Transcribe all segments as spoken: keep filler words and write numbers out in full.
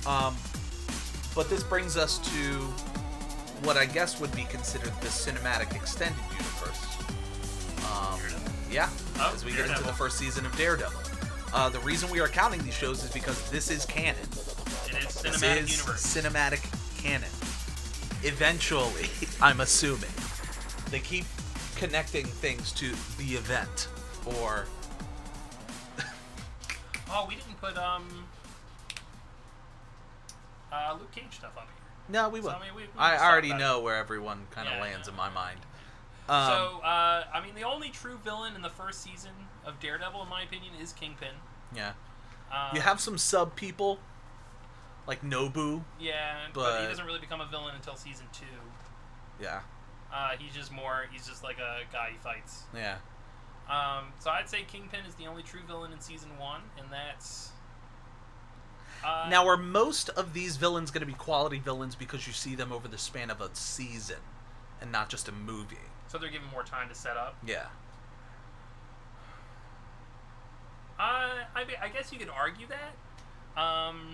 Um, but this brings us to what I guess would be considered the cinematic extended universe. Um, yeah, oh, as we Daredevil. get into the first season of Daredevil. Uh, the reason we are counting these shows is because this is canon. It is This cinematic is universe. cinematic canon. Eventually, I'm assuming, they keep connecting things to the event, or... Oh, we didn't put um uh, Luke Cage stuff up here. No, we will. So, I mean, we- we I just already talked know about where everyone kind of Yeah, lands no, in my no. mind. Um, so, uh, I mean, the only true villain in the first season of Daredevil, in my opinion, is Kingpin. yeah. Um, You have some sub people, like Nobu. Yeah, but, but- he doesn't really become a villain until season two. Yeah. Uh, he's just more, he's just like a guy who fights. Yeah. Um, so I'd say Kingpin is the only true villain in season one, and that's... Uh, Now, are most of these villains going to be quality villains because you see them over the span of a season and not just a movie? So they're given more time to set up. Yeah. Uh, I, be- I guess you could argue that. Um,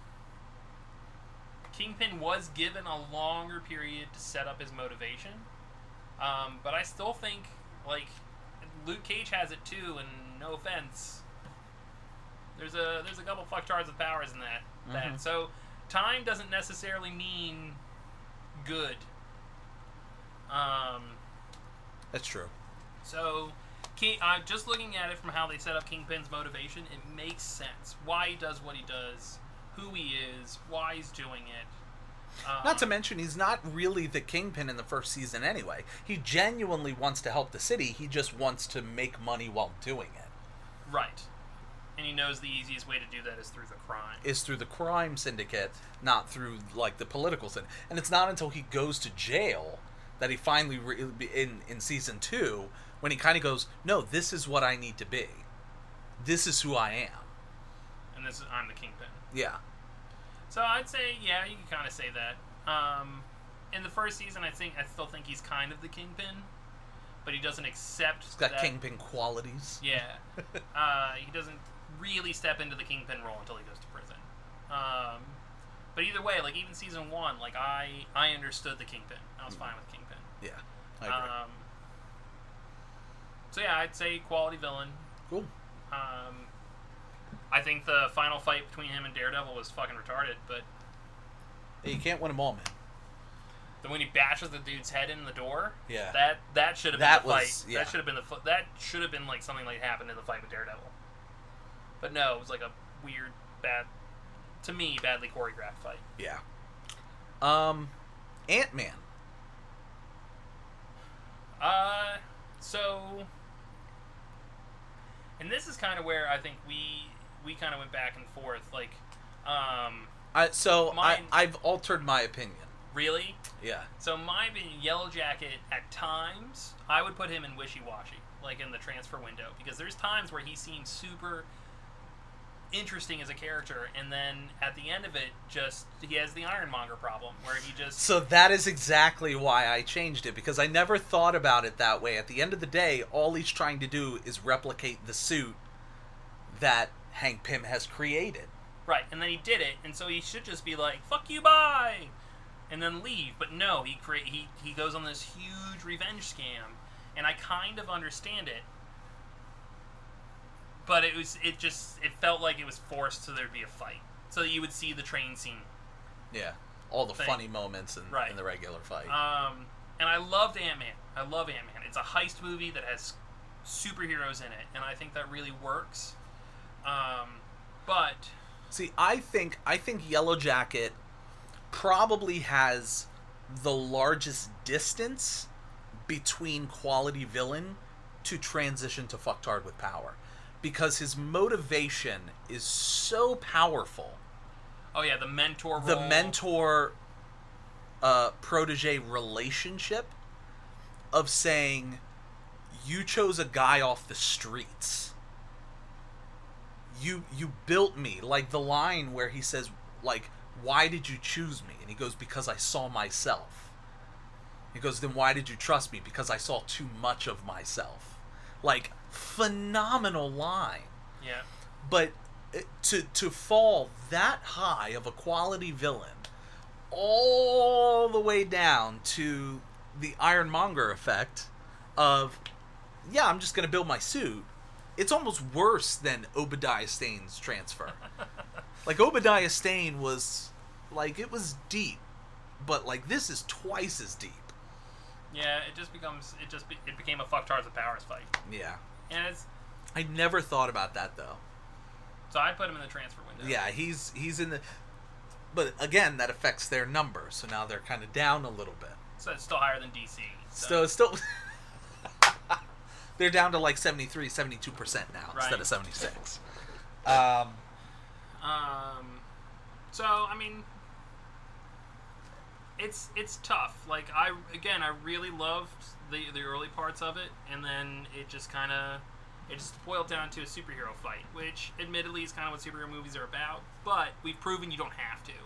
Kingpin was given a longer period to set up his motivation. Um, but I still think, like, Luke Cage has it too, and no offense. There's a there's a couple fucktards with powers in that. that. Mhm. So, time doesn't necessarily mean good. Um, That's true. so, King, uh, just looking at it from how they set up Kingpin's motivation, it makes sense. Why he does what he does, who he is, why he's doing it. Um, Not to mention, he's not really the Kingpin in the first season anyway. He genuinely wants to help the city. He just wants to make money while doing it. Right. And he knows the easiest way to do that is through the crime. Is through the crime syndicate, not through, like, the political syndicate. And it's not until he goes to jail that he finally, re- in, in season two, when he kind of goes, no, this is what I need to be. This is who I am. And this is, I'm the Kingpin. Yeah. So I'd say, yeah, you can kind of say that. Um, in the first season, I think I still think he's kind of the Kingpin, but he doesn't accept. He's got that, Kingpin qualities. Yeah, uh, he doesn't really step into the Kingpin role until he goes to prison. Um, but either way, like even season one, like I, I understood the Kingpin. I was fine with Kingpin. Yeah, I agree. Um, so yeah, I'd say quality villain. Cool. Um, I think the final fight between him and Daredevil was fucking retarded, but Hey, you can't win them all, man. then when he bashes the dude's head in the door, Yeah. that that should have been That the was- fight. yeah. That should have been the fu- that should have been like something like happened in the fight with Daredevil. But no, it was like a weird, bad, to me, badly choreographed fight. Yeah. Um, Ant-Man. Uh, so, and this is kind of where I think we we kind of went back and forth. Like, um, I, so I, Mine- I've altered my opinion. really. Yeah. So my opinion, Yellow Jacket, at times, I would put him in wishy-washy, like in the transfer window, because there's times where he seems super interesting as a character, and then at the end of it, just he has the Ironmonger problem, where he just So that is exactly why I changed it, because I never thought about it that way. At the end of the day, all he's trying to do is replicate the suit that Hank Pym has created. right, and then he did it, and so he should just be like, "Fuck you, bye," and then leave. But no, he create he he goes on this huge revenge scam, and I kind of understand it. But it was, it just, it felt like it was forced so there'd be a fight. So that you would see the train scene. Yeah. All the Thing. funny moments in, Right. in the regular fight. Um, and I loved Ant-Man. I love Ant-Man. It's a heist movie that has superheroes in it. And I think that really works. Um, but, See, I think I think Yellow Jacket probably has the largest distance between quality villain to transition to fucktard with power. Because his motivation is so powerful. oh yeah, the mentor role. The mentor uh, protege relationship of saying, you chose a guy off the streets. You you built me. Like the line where he says, like, why did you choose me? And he goes, because I saw myself. He goes, then why did you trust me? Because I saw too much of myself. Like, phenomenal line. Yeah. But it, to to fall that high of a quality villain, all the way down to the Ironmonger effect of, yeah, I'm just gonna build my suit. It's almost worse than Obadiah Stane's transfer. Like, Obadiah Stane was, like, it was deep, but, like, this is twice as deep. Yeah, it just becomes, it just, be, it became a fucktards of powers fight. Yeah. And it's... I never thought about that, though. So I put him in the transfer window. Yeah, he's, he's in the, but, again, that affects their number, so now they're kind of down a little bit. So it's still higher than D C. So, So, still... They're down to like seventy-three, seventy-two percent now right. instead of seventy-six. Um, um, so, I mean, it's it's tough. Like, I, again, I really loved the, the early parts of it, and then it just kind of, it just boiled down to a superhero fight, which, admittedly, is kind of what superhero movies are about, but we've proven you don't have to.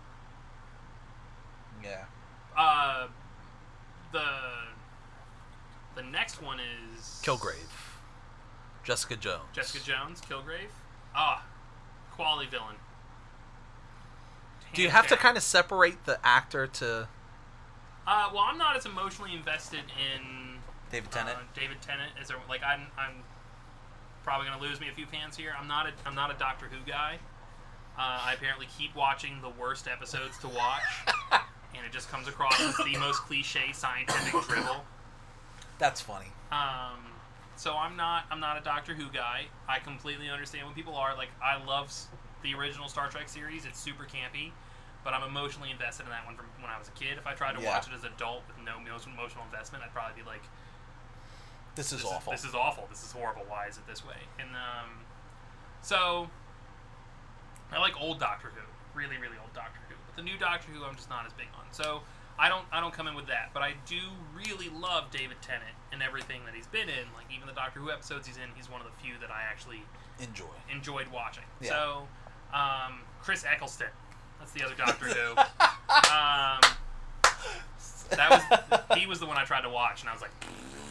yeah. Uh, the... The next one is... Kilgrave. Jessica Jones. Jessica Jones, Kilgrave. Ah, quality villain. Do you have to kind of separate the actor to... Uh, well, I'm not as emotionally invested in... David Tennant? Uh, David Tennant. Is there, like, I'm, I'm probably going to lose me a few fans here. I'm not a, I'm not a Doctor Who guy. Uh, I apparently keep watching the worst episodes to watch. And it just comes across as the most cliche scientific drivel. That's funny. Um, so I'm not I'm not a Doctor Who guy. I completely understand when people are. Like, I love s- the original Star Trek series. It's super campy, but I'm emotionally invested in that one from when I was a kid. If I tried to Yeah. watch it as an adult with no emotional investment, I'd probably be like, This is this awful. Is, this is awful. This is horrible. Why is it this way? And um, so I like old Doctor Who, really, really old Doctor Who. But the new Doctor Who, I'm just not as big on. So I don't, I don't come in with that. But I do really love David Tennant and everything that he's been in. Like, even the Doctor Who episodes he's in, he's one of the few that I actually Enjoy. enjoyed watching. Yeah. So, um, Chris Eccleston, that's the other Doctor Who. Um, that was he was the one I tried to watch, and I was like,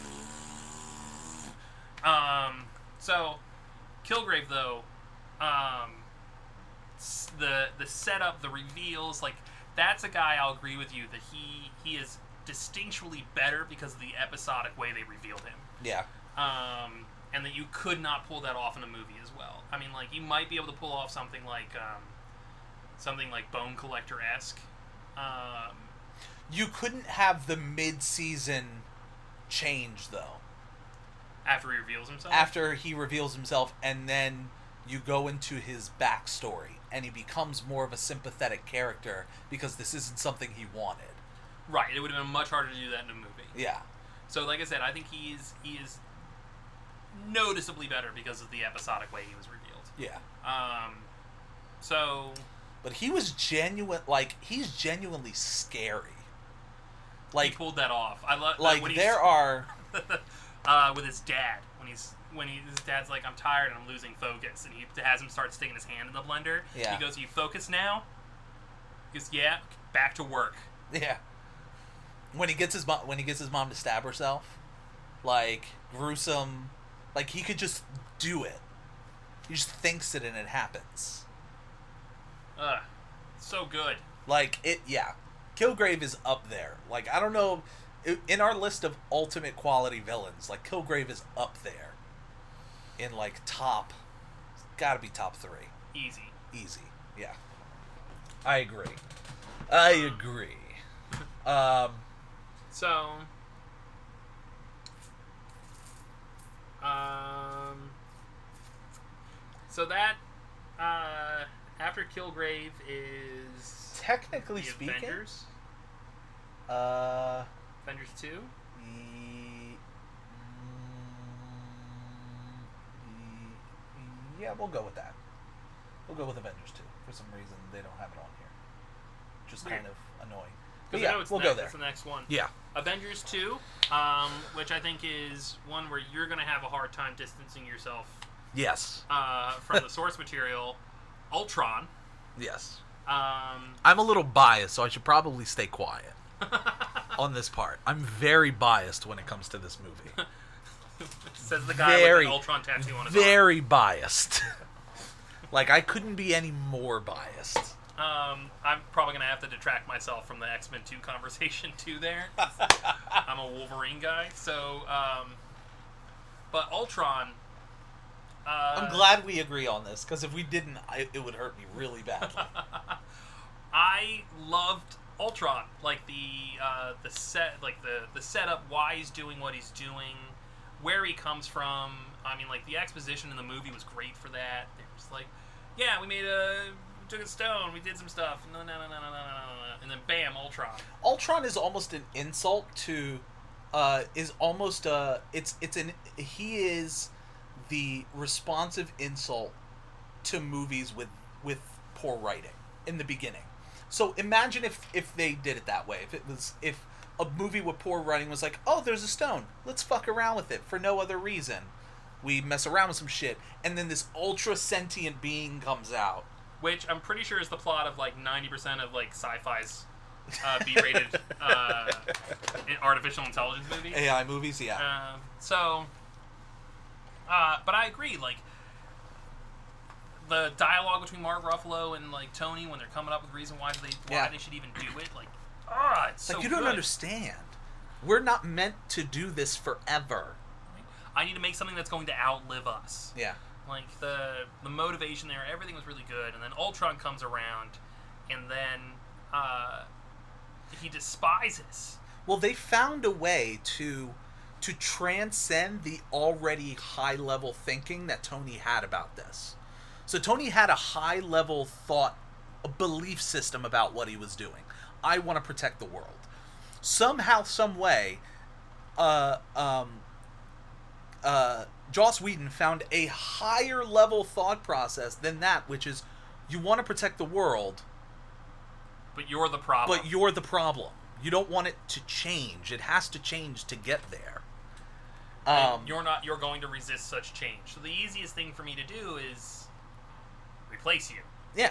um, so Kilgrave though, um, s- the the setup, the reveals, like, that's a guy I'll agree with you that he he is distinctually better because of the episodic way they revealed him. Yeah. Um, and that you could not pull that off in a movie as well. I mean, like, you might be able to pull off something like um, something like Bone Collector-esque. Um, You couldn't have the mid-season change, though. after he reveals himself. After he reveals himself, and then you go into his backstory, and he becomes more of a sympathetic character because this isn't something he wanted. Right. It would have been much harder to do that in a movie. Yeah. So, like I said, I think he is he is noticeably better because of the episodic way he was revealed. Yeah. Um, so But he was genuine, like, he's genuinely scary. Like, he pulled that off. I love like when there he's, are... uh, with his dad when he's when he, his dad's like, I'm tired and I'm losing focus, and he has him start sticking his hand in the blender. Yeah. He goes, "You focus now?" He goes, "Yeah." Back to work. Yeah. When he gets his mom, when he gets his mom to stab herself, like, gruesome, like, he could just do it. He just thinks it and it happens. Ugh, so good. Like, it, yeah. Kilgrave is up there. Like, I don't know, in our list of ultimate quality villains, like, Kilgrave is up there. In, like, top, gotta be top three. Easy. Easy, yeah. I agree. I agree. Um, So, um, so that uh, after Kilgrave is technically the speaking, Avengers. uh, Avengers two. ye- mm, yeah, we'll go with that. We'll go with Avengers two. For some reason, they don't have it on here. Just Weird. kind of annoying. But Because yeah, I know it's we'll next, go there. That's the next one. Yeah. Avengers two, um, which I think is one where you're going to have a hard time distancing yourself Yes. uh, from the source material. Ultron. Yes. Um, I'm a little biased, so I should probably stay quiet on this part. I'm very biased when it comes to this movie. says the guy Very, with an Ultron tattoo on his arm. Very biased. Like, I couldn't be any more biased. Um, I'm probably going to have to detract myself from the X-Men two conversation, too, there. I'm a Wolverine guy, so, um... But Ultron... Uh, I'm glad we agree on this, because if we didn't, I, it would hurt me really badly. I loved Ultron. Like, the, uh, the set, like, the, the setup, why he's doing what he's doing, where he comes from. I mean, like, the exposition in the movie was great for that. It was like, yeah, we made a... took a stone, we did some stuff, no, no, no, no, no, no, no, no, and then bam, Ultron. Ultron is almost an insult to, uh, is almost a, it's, it's an, he is the responsive insult to movies with, with poor writing in the beginning. So imagine if, if they did it that way, if it was, if a movie with poor writing was like, oh, there's a stone, let's fuck around with it for no other reason. We mess around with some shit, and then this ultra sentient being comes out. Which I'm pretty sure is the plot of like ninety percent of like sci-fi's uh, B-rated uh, artificial intelligence movies. A I movies, yeah. Uh, so, uh, but I agree. Like the dialogue between Mark Ruffalo and like Tony when they're coming up with reason why they why yeah. they should even do it. Like, ah, it's like so you don't good. understand. We're not meant to do this forever. I need to make something that's going to outlive us. Yeah. Like, the the motivation there, everything was really good. And then Ultron comes around, and then uh, he despises. Well, they found a way to to transcend the already high-level thinking that Tony had about this. So Tony had a high-level thought, a belief system about what he was doing. I want to protect the world. Somehow, some way, uh, um... Uh, Joss Whedon found a higher level thought process than that, which is you want to protect the world, but you're the problem. But you're the problem. You don't want it to change. It has to change to get there. Um, and you're not. You're going to resist such change. So the easiest thing for me to do is replace you. Yeah.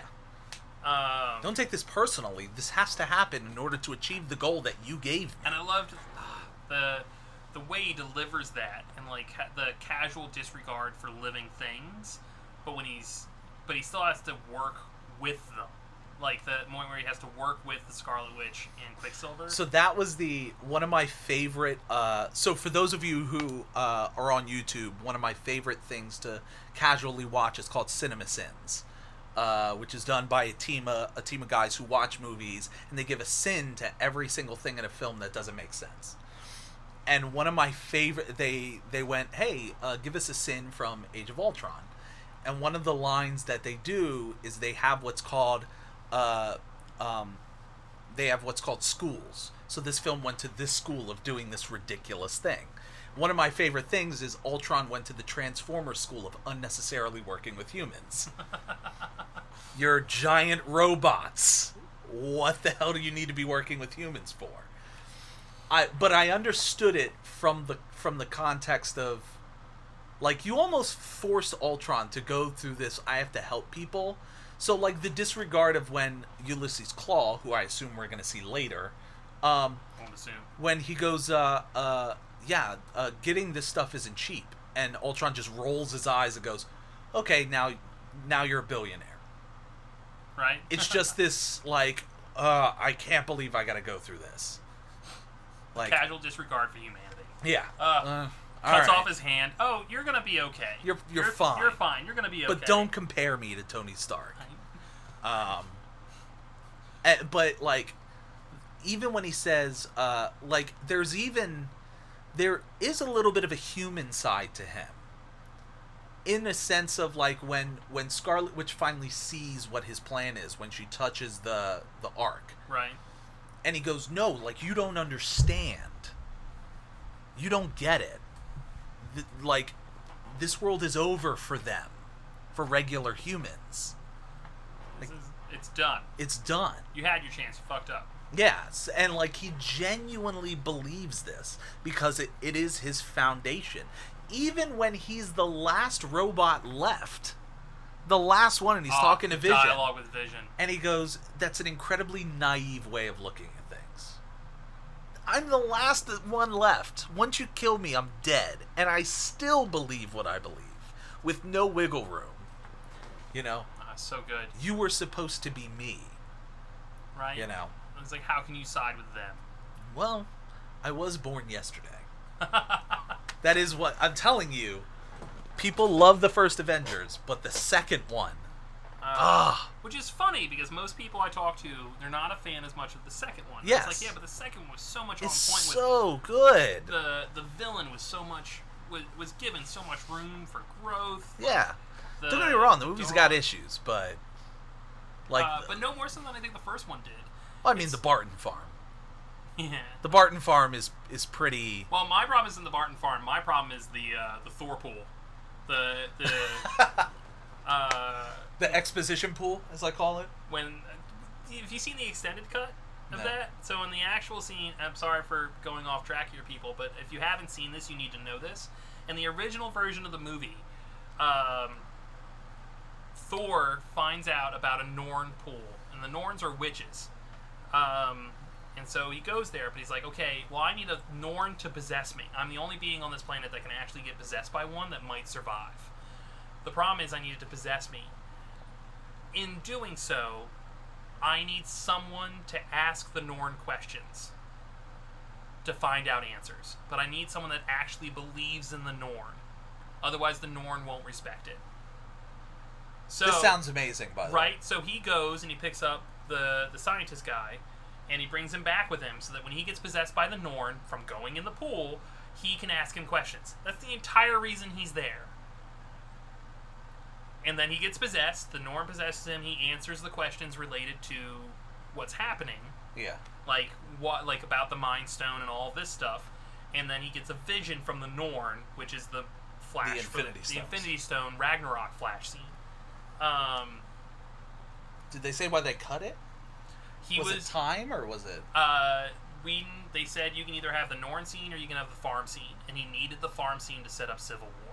Um, don't take this personally. This has to happen in order to achieve the goal that you gave me. And I loved the. The way he delivers that, and like ha- the casual disregard for living things, but when he's, but he still has to work with them, like the moment where he has to work with the Scarlet Witch and Quicksilver. So that was the one of my favorite. Uh, so for those of you who uh, are on YouTube, one of my favorite things to casually watch is called Cinema Sins, uh, which is done by a team of, a team of guys who watch movies and they give a sin to every single thing in a film that doesn't make sense. And one of my favorite, they they went, hey, uh, give us a sin from Age of Ultron. And one of the lines that they do is they have what's called, uh, um, they have what's called schools. So this film went to this school of doing this ridiculous thing. One of my favorite things is Ultron went to the Transformers school of unnecessarily working with humans. You're giant robots. What the hell do you need to be working with humans for? I, but I understood it from the from the context of, like, you almost force Ultron to go through this, I have to help people. So, like, the disregard of when Ulysses Claw, who I assume we're going to see later, um, Won't assume. when he goes, uh, uh, yeah, uh, getting this stuff isn't cheap. And Ultron just rolls his eyes and goes, okay, now, now you're a billionaire. Right? It's just this, like, uh, I can't believe I got to go through this. Like, casual disregard for humanity. Yeah. Uh, uh, cuts right. off his hand. Oh, you're gonna be okay. You're you're, you're fine. You're fine. You're gonna be okay. But don't compare me to Tony Stark. Um. and- but like, even when he says, uh, like, there's even there is a little bit of a human side to him. In a sense of, like, when when Scarlet Witch finally sees what his plan is when she touches the the Ark. Right. And he goes, no, like, you don't understand. You don't get it. Th- like, this world is over for them. For regular humans. This is, it's done. It's done. You had your chance. You fucked up. Yes. And, like, he genuinely believes this. Because it, it is his foundation. Even when he's the last robot left. The last one, and he's oh, talking to Vision. Dialogue with Vision. And he goes, that's an incredibly naive way of looking at things. I'm the last one left. Once you kill me, I'm dead. And I still believe what I believe. With no wiggle room. You know, Ah, so good. you were supposed to be me. Right? You know. It's like, how can you side with them? Well, I was born yesterday. That is what I'm telling you. People love the first Avengers, but the second one. Uh, which is funny because most people I talk to, they're not a fan as much of the second one. Yes. It's like, yeah, but the second one was so much It's on point so with good. the the villain was so much was, was given so much room for growth. Yeah. The, Don't get me wrong, the movie's got the- issues, but like uh, but no more so than I think the first one did. I mean it's- the Barton farm. Yeah. The Barton farm is is pretty Well, my problem isn't the Barton farm. My problem is the uh, the Thor pool. The the uh, the exposition pool, as I call it. when have you seen the extended cut of No. that? So in the actual scene, I'm sorry for going off track here, people, but if you haven't seen this, you need to know this. In the original version of the movie, um, Thor finds out about a Norn pool, and the Norns are witches. Um, and so he goes there, but he's like, okay, well, I need a Norn to possess me. I'm the only being on this planet that can actually get possessed by one that might survive. The problem is I need it to possess me. In doing so, I need someone to ask the Norn questions to find out answers. But I need someone that actually believes in the Norn. Otherwise, the Norn won't respect it. So, This sounds amazing, by the way. right? So he goes and he picks up the, the scientist guy, and he brings him back with him so that when he gets possessed by the Norn from going in the pool, he can ask him questions. That's the entire reason he's there. And then he gets possessed, the Norn possesses him, he answers the questions related to what's happening, Yeah. like what like about the Mind Stone and all this stuff, and then he gets a vision from the Norn, which is the flash The for Infinity the, the Stones. Infinity Stone Ragnarok flash scene. Um, Did they say why they cut it? he was, was, it time or was it? uh, Whedon, they said you can either have the Norn scene or you can have the farm scene, and he needed the farm scene to set up Civil War.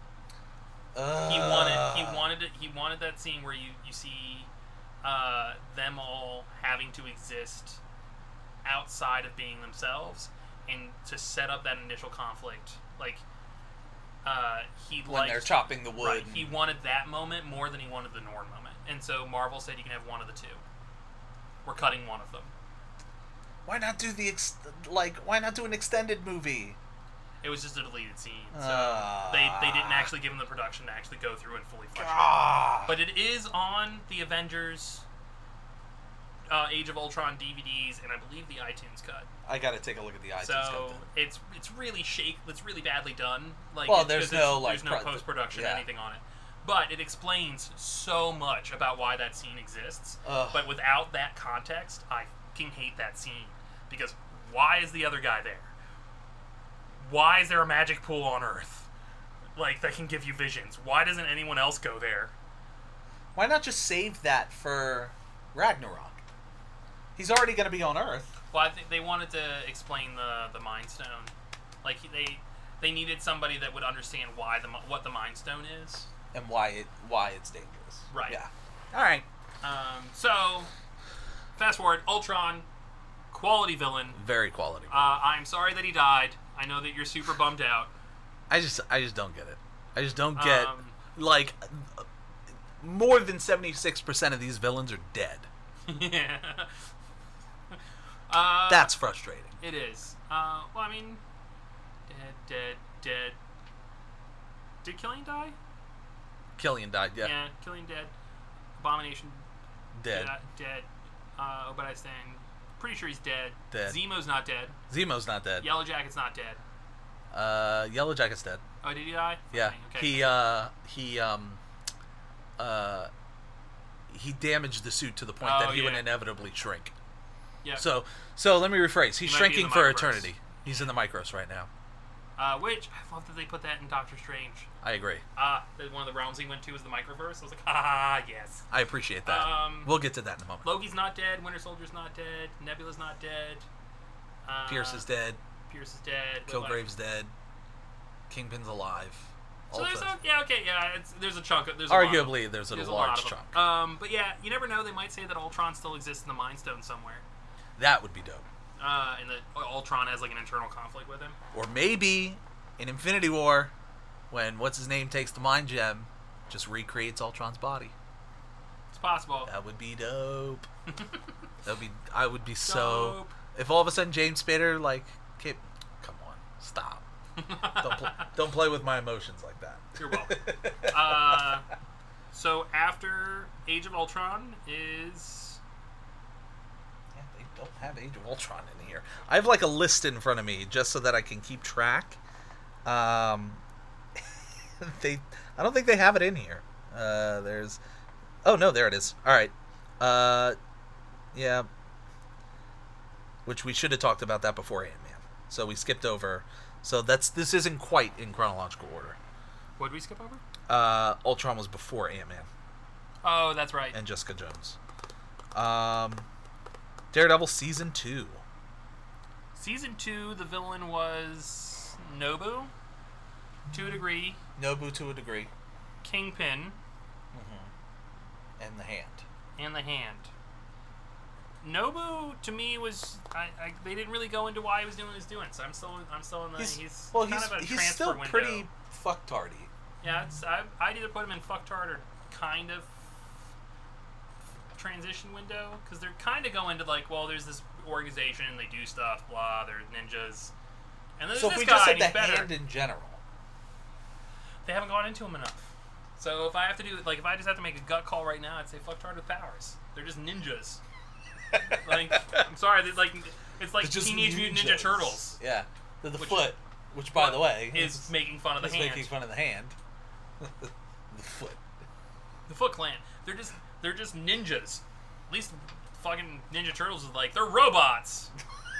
Uh, He wanted he wanted it, he wanted that scene where you you see uh, them all having to exist outside of being themselves, and to set up that initial conflict. Like uh, he when liked, they're chopping the wood. right, and- he wanted that moment more than he wanted the Norn moment, and so Marvel said you can have one of the two. We're cutting one of them. Why not do the ex- like? Why not do an extended movie? It was just a deleted scene, so Ah. they they didn't actually give him the production to actually go through and fully flesh it out. Ah. But it is on the Avengers uh, Age of Ultron D V Ds, and I believe the iTunes cut. I gotta take a look at the iTunes So cut then. it's it's really shake. It's really badly done. Like, Well, it's, there's 'cause no, it's, like, there's no pro- post production yeah. or anything on it. But it explains so much about why that scene exists. Ugh. But without that context, I fucking hate that scene, because why is the other guy there? Why is there a magic pool on Earth, like, that can give you visions? Why doesn't anyone else go there? Why not just save that for Ragnarok? He's already gonna be on Earth. Well, I think they wanted to explain the the Mind Stone. Like, they they needed somebody that would understand why the mi- what the Mind Stone is. And why it why it's dangerous. Right. Yeah. All right. Um, so, fast forward, Ultron, quality villain. Very quality. Uh, I'm sorry that he died. I know that you're super bummed out. I just I just don't get it. I just don't get Um, like uh, more than seventy-six percent of these villains are dead. yeah. Uh, That's frustrating. It is. Uh, well, I mean, dead, dead, dead. Did Killian die? Killian died. Yeah. Yeah, Killian dead. Abomination Dead. dead. dead. Uh, Obadiah Stane, pretty sure he's dead. Dead. Zemo's not dead. Zemo's not dead. Yellow Jacket's not dead. Uh, Yellow Jacket's dead. Oh, did he die? Yeah. Okay. He uh he um uh he damaged the suit to the point Oh, that he would yeah. inevitably shrink. Yeah. So so let me rephrase. He's He might be in shrinking the for Micros. eternity. He's in the Micros right now. Uh, which I love that they put that in Doctor Strange. I agree. Ah, uh, one of the realms he went to was the Microverse. I was like, ah, yes. I appreciate that. Um, we'll get to that in a moment. Loki's not dead. Winter Soldier's not dead. Nebula's not dead. Uh, Pierce is dead. Pierce is dead. but, like- Kilgrave's dead. Kingpin's alive. So there's Ultra's- a yeah okay yeah it's, there's a chunk of, there's a lot of- Arguably, there's a there's large lot of them. chunk. Um, but yeah, you never know. They might say that Ultron still exists in the Mind Stone somewhere. That would be dope. Uh, and that Ultron has like an internal conflict with him. Or maybe in Infinity War, when what's his name takes the Mind Gem, just recreates Ultron's body. It's possible. That would be dope. That would be. I would be so. Dope. If all of a sudden James Spader like, okay, come on, stop. don't pl- don't play with my emotions like that. You're welcome. uh, so after Age of Ultron is. Yeah, they don't have Age of Ultron in here. I have like a list in front of me just so that I can keep track. Um, they. I don't think they have it in here. Uh, there's. Oh no, there it is. All right. Uh, yeah. Which we should have talked about that before Ant-Man. So we skipped over. So that's this isn't quite in chronological order. What did we skip over? Uh, Ultron was before Ant-Man Oh, that's right. and Jessica Jones. Um, Daredevil season two. Season two, the villain was Nobu, to a degree. Nobu to a degree. Kingpin, Mm-hmm. And the Hand. and the Hand. Nobu to me was I, I they didn't really go into why he was doing what he was doing, so I'm still I'm still in the He's, he's well, kind he's of a he's transfer still window. pretty fucktardy. Yeah, it's, I I'd either put him in fucktard or kind of transition window because they're kind of going to like, well, there's this organization, they do stuff, blah, they're ninjas, and there's So if this we guy, just said and he's the better. Hand in general. They haven't gone into him enough. So if I have to do like if I just have to make a gut call right now, I'd say fucktard with powers. They're just ninjas. Like I'm sorry, they're like it's like They're just Teenage Mutant Ninja ninjas. Turtles. Yeah. The, the Which- foot, which by the way is making fun of the is hand. making fun of the hand. The foot. The Foot Clan. They're just they're just ninjas. At least fucking Ninja Turtles is like they're robots.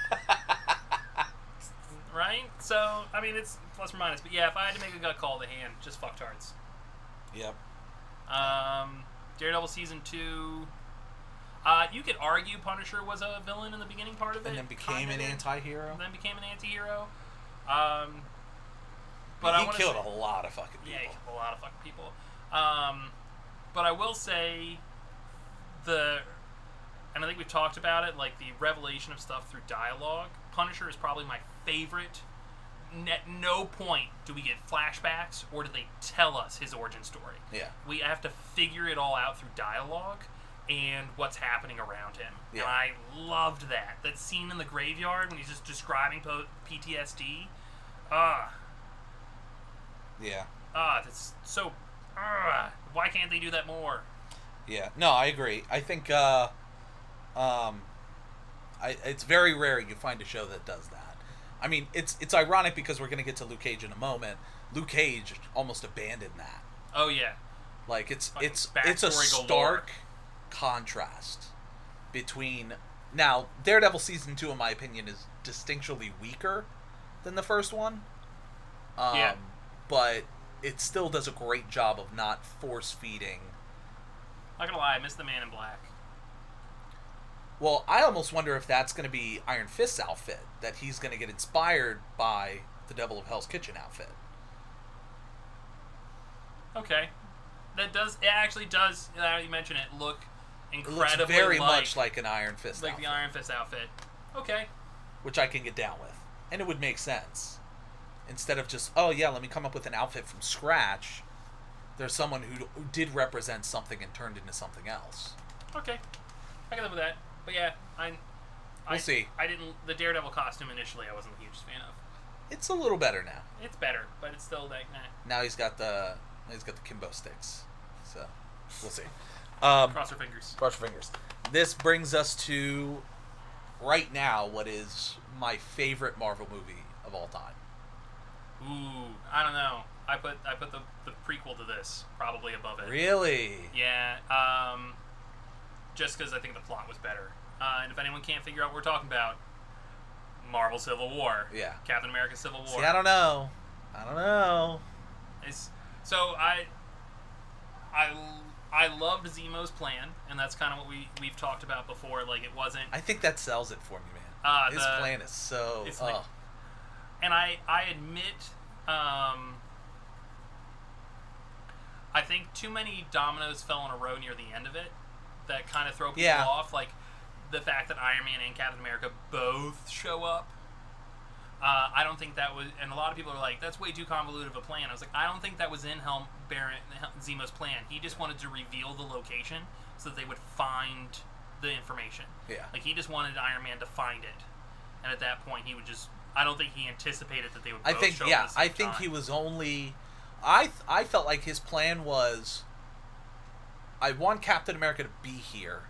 Right? So I mean it's plus or minus. But yeah, if I had to make a gut call, the Hand, just fucktards. Yep. Um, Daredevil season two. Uh, you could argue Punisher was a villain in the beginning part of it, And then became kinda an did. anti-hero. Then became an anti-hero. Um, but he I wanna killed say, a lot of fucking people. yeah, he killed a lot of fucking people. Um, but I will say the, and I think we've talked about it, like the revelation of stuff through dialogue. Punisher is probably my favorite. At no point do we get flashbacks or do they tell us his origin story. Yeah. We have to figure it all out through dialogue and what's happening around him. Yeah. And I loved that. That scene in the graveyard when he's just describing po- P T S D. Ah. Yeah. Ah, that's so... Ah, why can't they do that more? Yeah. No, I agree. I think uh, um, I, it's very rare you find a show that does that. I mean, it's it's ironic because we're going to get to Luke Cage in a moment. Luke Cage almost abandoned that. Oh, yeah. Like it's Fucking it's it's a backstory galore. stark contrast between now Daredevil season two, in my opinion, is distinctly weaker than the first one. Um, Yeah. But it still does a great job of not force feeding. Not gonna lie, I missed the Man in Black. Well, I almost wonder if that's going to be Iron Fist's outfit, that he's going to get inspired by the Devil of Hell's Kitchen outfit. Okay. That does... It actually does, now that you mention it, look It incredibly looks very like, much like an Iron Fist like outfit, the Iron Fist outfit. Okay. which I can get down with. And it would make sense. Instead of just, oh yeah, let me come up with an outfit from scratch, there's someone who, who did represent something and turned into something else. Okay. I can live with that. But yeah, I... I, We'll see. I didn't... The Daredevil costume initially I wasn't a huge fan of. It's a little better now. It's better, but it's still like, nah. Now he's got the he's got the Kimbo sticks. So, we'll see. Um, Cross your fingers. Cross your fingers. This brings us to, right now, what is my favorite Marvel movie of all time. Ooh, I don't know. I put I put the, the prequel to this probably above it. Really? Yeah, um, just because I think the plot was better. Uh, and if anyone can't figure out what we're talking about, Marvel Civil War. Yeah. Captain America Civil War. See, I don't know. I don't know. It's, so I, I, I loved Zemo's plan, and that's kind of what we, we've talked about before. Like, it wasn't... I think that sells it for me, man. Uh, His the- plan is so... it's like- ugh. And I, I admit, um, I think too many dominoes fell in a row near the end of it that kind of throw people Yeah. off. Like the fact that Iron Man and Captain America both show up. Uh, I don't think that was, and a lot of people are like, that's way too convoluted of a plan. I was like, I don't think that was in Helm Baron Hel- Zemo's plan. He just wanted to reveal the location so that they would find the information. Yeah. Like, he just wanted Iron Man to find it. And at that point, he would just... I don't think he anticipated that they would both I think, show up yeah, at the same I think time. he was only... I th- I felt like his plan was, I want Captain America to be here,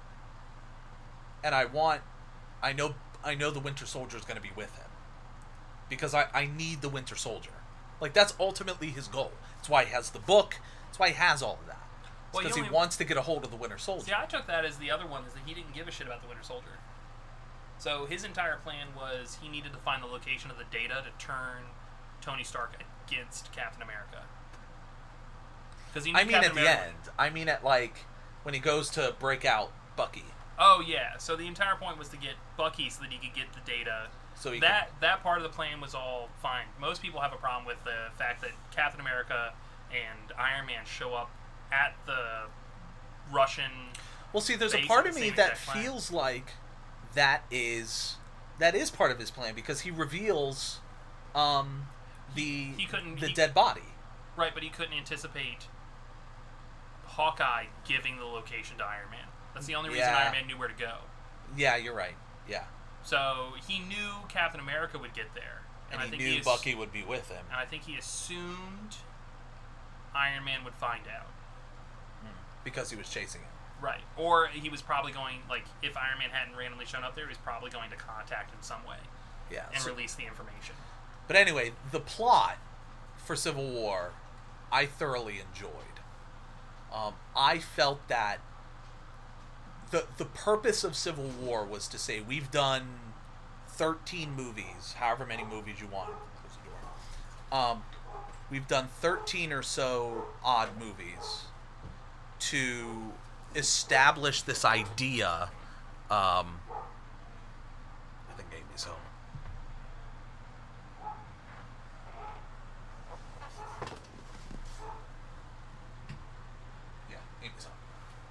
and I want... I know I know the Winter Soldier is going to be with him. Because I, I need the Winter Soldier. Like, that's ultimately his goal. That's why he has the book. That's why he has all of that. Well, Because he he, only- wants to get a hold of the Winter Soldier. See, I took that as the other one, is that he didn't give a shit about the Winter Soldier. So his entire plan was he needed to find the location of the data to turn Tony Stark against Captain America. Because he knew I mean Captain at the America... end. I mean at, like, when he goes to break out Bucky. Oh, yeah. So the entire point was to get Bucky so that he could get the data. So he that that part of the plan was all fine. Most people have a problem with the fact that Captain America and Iron Man show up at the Russian... Well, see, there's a base part at of the me same that exact plan. feels like that is that is part of his plan, because he reveals um, the He couldn't- the he- dead body. Right, but he couldn't anticipate Hawkeye giving the location to Iron Man. That's the only reason Yeah. Iron Man knew where to go. Yeah, you're right. Yeah, So he knew Captain America would get there. and, I he think knew ass- Bucky would be with him And I think he assumed Iron Man would find out. because he was chasing him. Right. Or he was probably going, like, if Iron Man hadn't randomly shown up there, he was probably going to contact in some way Yeah. and so- release the information. but anyway, the plot for Civil War, I thoroughly enjoyed. Um, I felt that the the purpose of Civil War was to say, we've done thirteen movies, however many movies you want. Um, we've done thirteen or so odd movies to establish this idea. Um, I think Amy's home. Yeah, Amy's home.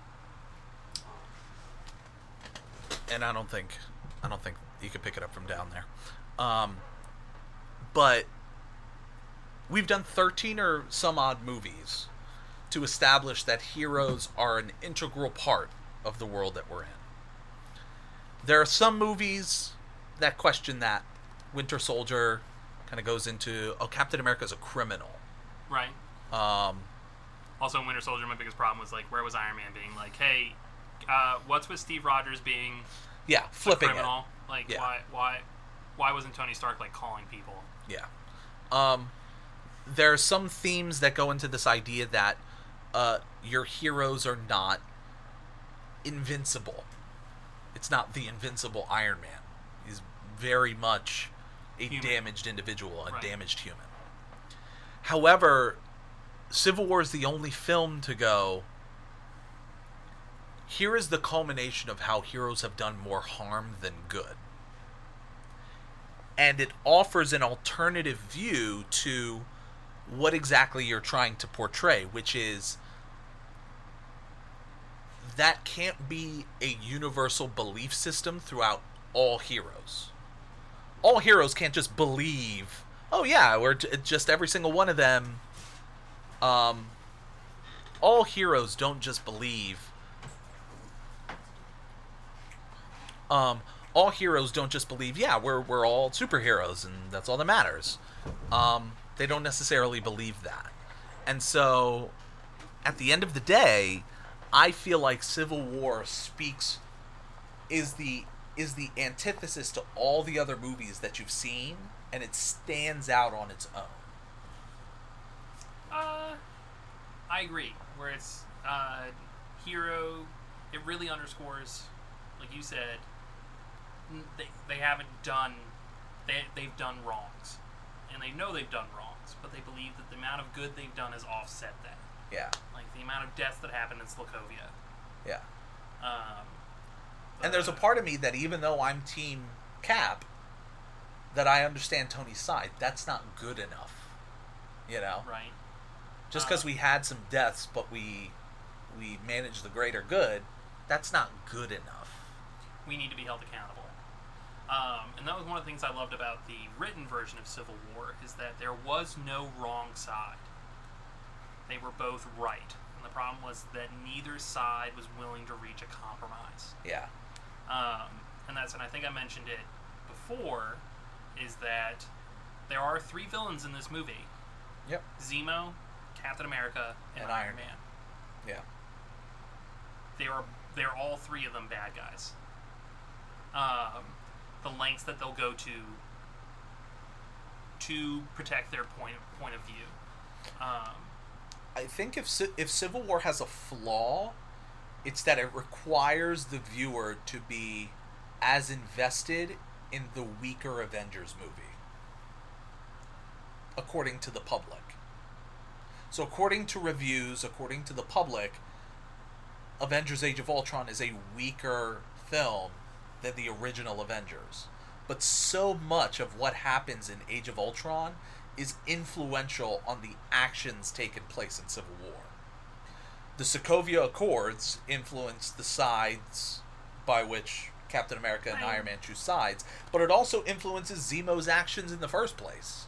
And I don't think, I don't think you could pick it up from down there. Um, but we've done thirteen or some odd movies to establish that heroes are an integral part of the world that we're in. There are some movies that question that. Winter Soldier kind of goes into, oh, Captain America's a criminal. Right. Um, Also, in Winter Soldier, my biggest problem was, like, where was Iron Man being like, hey, uh, what's with Steve Rogers being yeah, a flipping it. criminal? Like, Yeah. why, why, why wasn't Tony Stark, like, calling people? Yeah. Um, there are some themes that go into this idea that uh, your heroes are not invincible. It's not the invincible Iron Man. He's very much a Human. damaged individual, a Right. damaged human. However, Civil War is the only film to go, here is the culmination of how heroes have done more harm than good. And it offers an alternative view to what exactly you're trying to portray, which is that can't be a universal belief system throughout all heroes. All heroes can't just believe, oh yeah, we're j- just every single one of them. Um, all heroes don't just believe. Um, all heroes don't just believe, yeah, we're we're all superheroes and that's all that matters. Um, they don't necessarily believe that. And so, at the end of the day, I feel like Civil War speaks is the is the antithesis to all the other movies that you've seen, and it stands out on its own. Uh, I agree. Where it's uh, hero, it really underscores, like you said, n- they they haven't done, they they've done wrongs, and they know they've done wrongs, but they believe that the amount of good they've done has offset that. Yeah, Like the amount of deaths that happened in Sokovia. yeah. Um, And there's a the- part of me that even though I'm Team Cap, that I understand Tony's side. That's not good enough. You know? right. Just Uh, because we had some deaths, but we we managed the greater good, that's not good enough. We need to be held accountable. Um, and that was one of the things I loved about the written version of Civil War, is that there was no wrong side. They were both right. and the problem was that neither side was willing to reach a compromise. Yeah. Um, and that's, and I think I mentioned it before, is that there are three villains in this movie. Yep. Zemo, Captain America, and, And Iron Iron Man. Man. Yeah. They are, they're all three of them bad guys. Um, the lengths that they'll go to to protect their point point of view. Um, I think if Ci- if Civil War has a flaw, it's that it requires the viewer to be as invested in the weaker Avengers movie, according to the public. So according to reviews, according to the public, Avengers Age of Ultron is a weaker film than the original Avengers. But so much of what happens in Age of Ultron is influential on the actions taking place in Civil War. The Sokovia Accords influence the sides by which Captain America and Right. Iron Man choose sides, but it also influences Zemo's actions in the first place.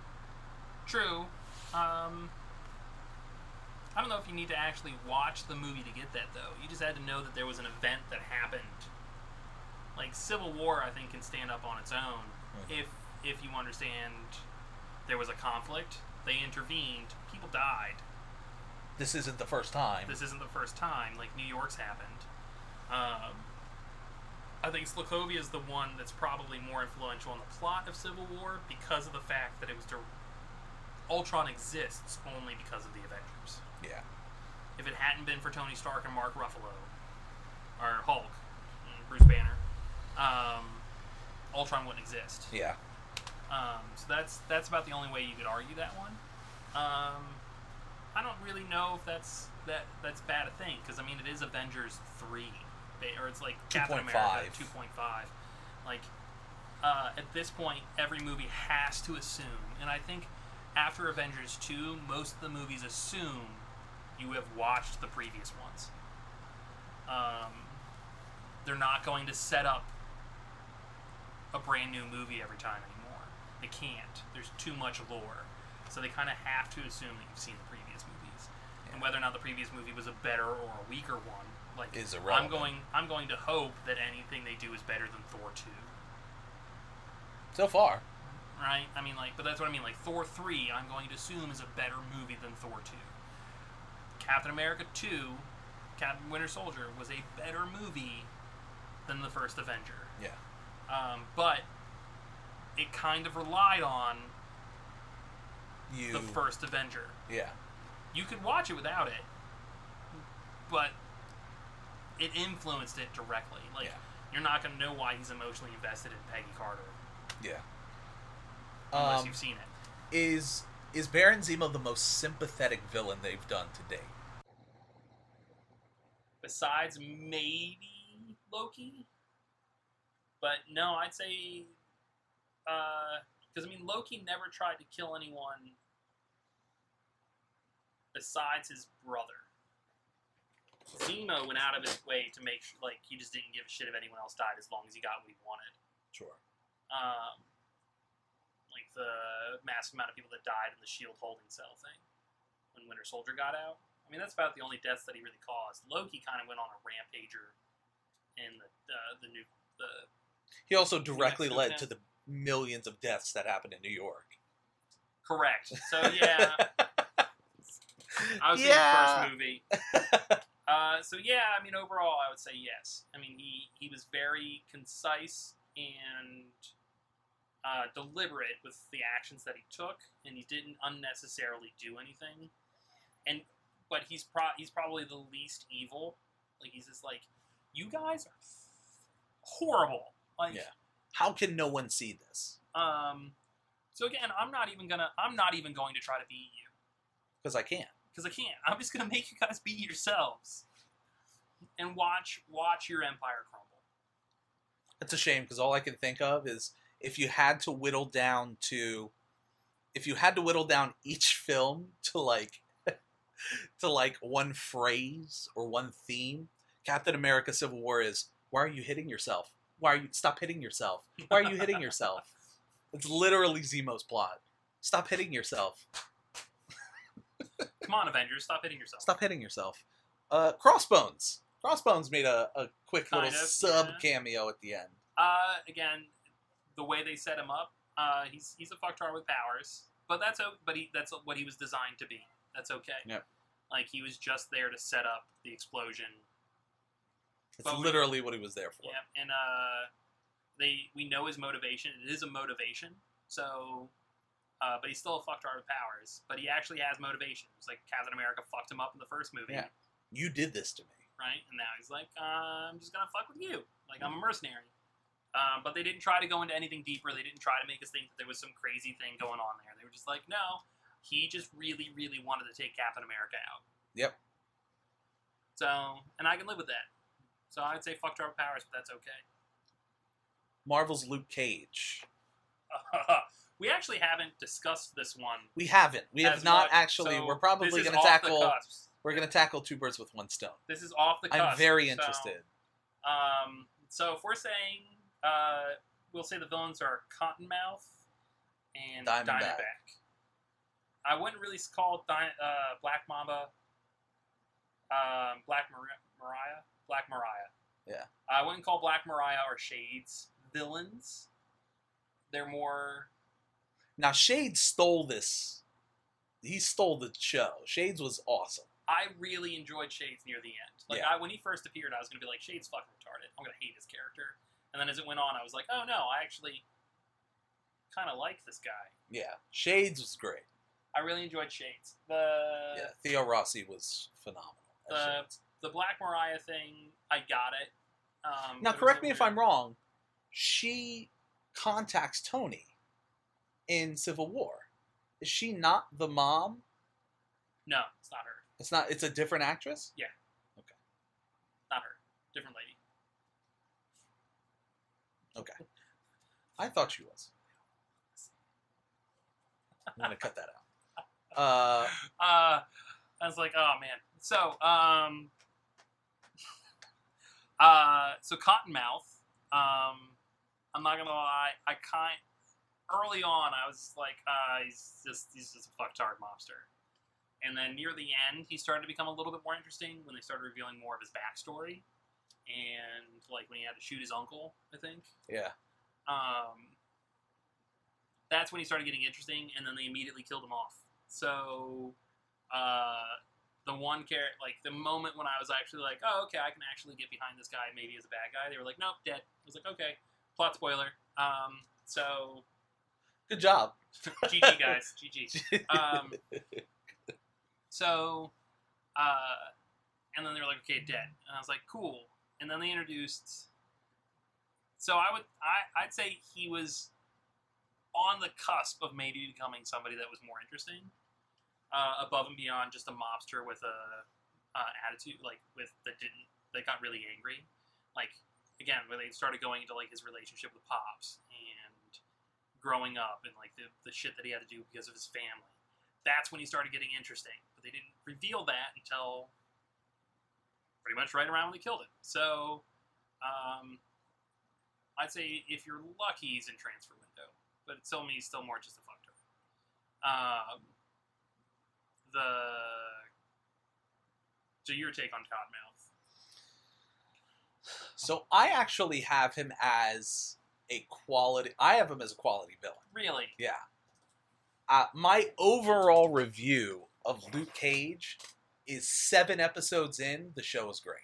True. Um, I don't know if you need to actually watch the movie to get that, though. You just had to know that there was an event that happened. Like, Civil War, I think, can stand up on its own Mhm. if if you understand there was a conflict, they intervened, people died. This isn't the first time. This isn't the first time, like New York's happened. Um, I think Sokovia is the one that's probably more influential in the plot of Civil War because of the fact that it was... Di- Ultron exists only because of the Avengers. Yeah. If it hadn't been for Tony Stark and Mark Ruffalo, or Hulk, and Bruce Banner, um, Ultron wouldn't exist. Yeah. Um, so that's that's about the only way you could argue that one. Um, I don't really know if that's that that's bad a thing, because I mean it is Avengers three, or it's like Captain America two point five. Like uh, at this point, every movie has to assume, and I think after Avengers two, most of the movies assume you have watched the previous ones. Um, they're not going to set up a brand new movie every time anymore. They can't. There's too much lore. So they kind of have to assume that you've seen the previous movies. Yeah. And whether or not the previous movie was a better or a weaker one, like Is I'm irrelevant. going I'm going to hope that anything they do is better than Thor two. So far. Right? I mean, like, but that's what I mean. Like, Thor three, I'm going to assume is a better movie than Thor two. Captain America two, Captain Winter Soldier, was a better movie than the first Avenger. Yeah. Um, but it kind of relied on You. the first Avenger. Yeah. You could watch it without it, but it influenced it directly. Like, Yeah. you're not going to know why he's emotionally invested in Peggy Carter Yeah. unless Um, you've seen it. Is is Baron Zemo the most sympathetic villain they've done to date? Besides maybe Loki, but no, I'd say because I mean Loki never tried to kill anyone besides his brother. Zemo went out of his way to make sure, like, he just didn't give a shit if anyone else died as long as he got what he wanted. Sure. Um, like the massive amount of people that died in the shield holding cell thing when Winter Soldier got out. I mean, that's about the only deaths that he really caused. Loki kind of went on a rampager in the uh, the new the. He also directly Mexico led town. to the millions of deaths that happened in New York. Correct. So yeah, I was Yeah. in the first movie. Uh, so yeah, I mean, overall, I would say yes. I mean, he he was very concise and uh, deliberate with the actions that he took, and he didn't unnecessarily do anything. And but he's pro- he's probably the least evil. Like, he's just like, you guys are horrible. Like, Yeah. How can no one see this? um. So again, I'm not even gonna I'm not even going to try to beat you. Because I can't. Because I can't. I'm just gonna make you guys be yourselves, and watch watch your empire crumble. It's a shame because all I can think of is if you had to whittle down to, if you had to whittle down each film to like, to like one phrase or one theme, Captain America: Civil War is, why are you hitting yourself? Why are you stop hitting yourself? Why are you hitting yourself? It's literally Zemo's plot. Stop hitting yourself. Come on, Avengers, stop hitting yourself. Stop hitting yourself. Uh, Crossbones. Crossbones made a, a quick Kind little of, sub yeah. cameo at the end. Uh, again, the way they set him up, uh, he's he's a fucktard with powers, but that's o- but he that's what he was designed to be. That's okay. Yep. Like he was just there to set up the explosion. It's But we- literally what he was there for. Yeah, and uh, they we know his motivation. It is a motivation. So, uh, but he's still a fucktard with powers. But he actually has motivation. It's like Captain America fucked him up in the first movie. Yeah. You did this to me. Right? And now he's like, uh, I'm just gonna fuck with you. Like I'm a mercenary. Um, but they didn't try to go into anything deeper. They didn't try to make us think that there was some crazy thing going on there. They were just like, no, he just really, really wanted to take Captain America out. Yep. So, and I can live with that. So I'd say fuck Dark Powers, but that's okay. Marvel's Luke Cage. We actually haven't discussed this one. We haven't. We have as not much, actually. so we're probably this is going to off the tackle. cusp. We're going to tackle two birds with one stone. This is off the cusp. I'm very so, interested. Um, so if we're saying, uh, we'll say the villains are Cottonmouth and Diamondback. Diamondback. I wouldn't really call Di- uh, Black Mamba, um, Black Mar- Mariah, Black Mariah. Yeah. I wouldn't call Black Mariah or Shades villains. They're more. Now Shades stole this. He stole the show. Shades was awesome. I really enjoyed Shades near the end. Like Yeah. I, when he first appeared, I was gonna be like, Shades fucking retarded. I'm gonna hate his character. And then as it went on, I was like, oh no, I actually kind of like this guy. Yeah. Shades was great. I really enjoyed Shades. The Yeah. Theo Rossi was phenomenal. as the Shades. the Black Mariah thing, I got it. Um, Now, it was correct a me if weird- I'm wrong. She contacts Tony in Civil War. Is she not the mom? No, it's not her. It's not. It's a different actress. Not her. Different lady. Okay. I thought she was. I'm gonna cut that out. Uh, Uh, I was like, oh man. So, um, uh, so Cottonmouth. Um, I'm not gonna lie. I kind early on, I was like, uh, he's just he's just a fucktard mobster. And then near the end, he started to become a little bit more interesting when they started revealing more of his backstory, and like when he had to shoot his uncle, I think. yeah. Um, that's when he started getting interesting, and then they immediately killed him off. So, uh, the one character, like the moment when I was actually like, oh, okay, I can actually get behind this guy maybe as a bad guy, they were like, nope, dead. I was like, okay, plot spoiler. Um, so, Good job. G G guys, G G. Um, so, uh, and then they were like, okay, dead. And I was like, cool. And then they introduced. So I would, I, I'd say he was on the cusp of maybe becoming somebody that was more interesting, uh, above and beyond just a mobster with a uh, attitude, like with that didn't that got really angry. Like again, when they started going into like his relationship with Pops and growing up and like the the shit that he had to do because of his family. That's when he started getting interesting. But they didn't reveal that until pretty much right around when they killed him. So, um, I'd say if you're lucky, he's in transfer window. But it's still me, he's still more just a fucker. Um, the so your take on Cottonmouth? So I actually have him as a quality. I have him as a quality villain. Really? Yeah. Uh, my overall review of Luke Cage is seven episodes in. The show is great.